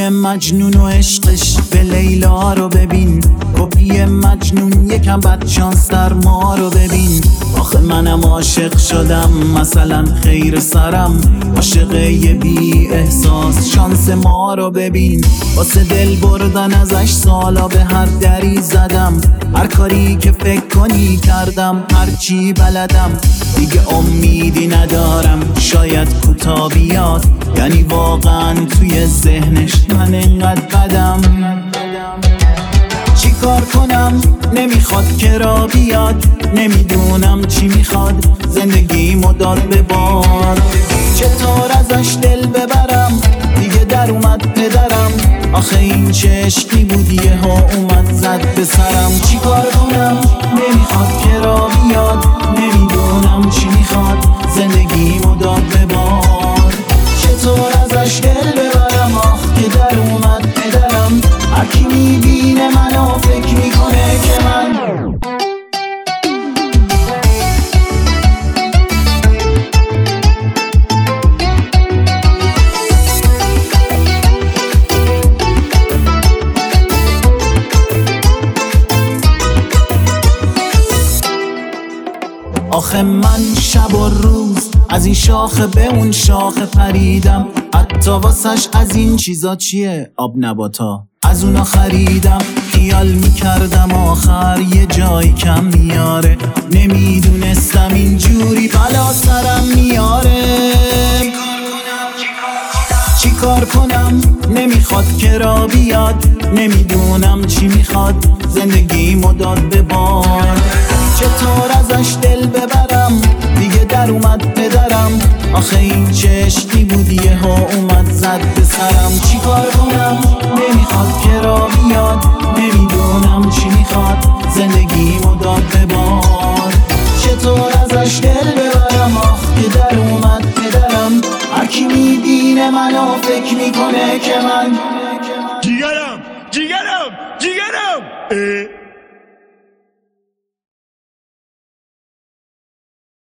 کپی مجنون و عشقش به لیلا رو ببین، کپی مجنون یکم بدشانس در ما رو ببین. آخه منم عاشق شدم مثلا خیر سرم، عاشق یه بی احساس شانس ما رو ببین. واسه دل بردن ازش سالا به هر دری زدم، هر کاری که فکر کنی کردم، هر چی بلدم. دیگه امیدی ندارم شاید کوتا بیاد، یعنی واقعا توی ذهنش من اینقدر بدم. چی کار کنم نمیخواد که را بیاد، نمیدونم چی میخواد زندگیمو داد به باد. چطور ازش دل ببرم دیگه در اومد پدرم، آخه این چه عشقی بود یهو اومد زد به سرم. چی کار کنم نمیخواد که را بیاد، نمیدونم چی میخواد زندگیمو داد به باد. چطور ازش دل ببرم آخ که در اومد پدرم، هرکی میبینه منو فکر میکنه که من آخه من شب و روز از این شاخه به اون شاخه پریدم، حتی واسش از این چیزا چیه آب نباتا از اونا خریدم. خیال میکردم آخر یه جایی کم میاره، نمیدونستم اینجوری بلا سرم میاره. چی کار کنم نمیخواد که را بیاد، نمیدونم چی میخواد زندگیمو داد به باد. چطور ازش دل ببرم دیگه در اومد پدرم، آخه این چه عشقی بود یهو اومد زد به سرم. چی کار کنم نمیخواد که را بیاد، نمیدونم چی میخواد زندگیمو داد به باد. چطور ازش دل ببرم آخ که در اومد پدرم، هرکی میبینه منو فکر میکنه که من جیگرم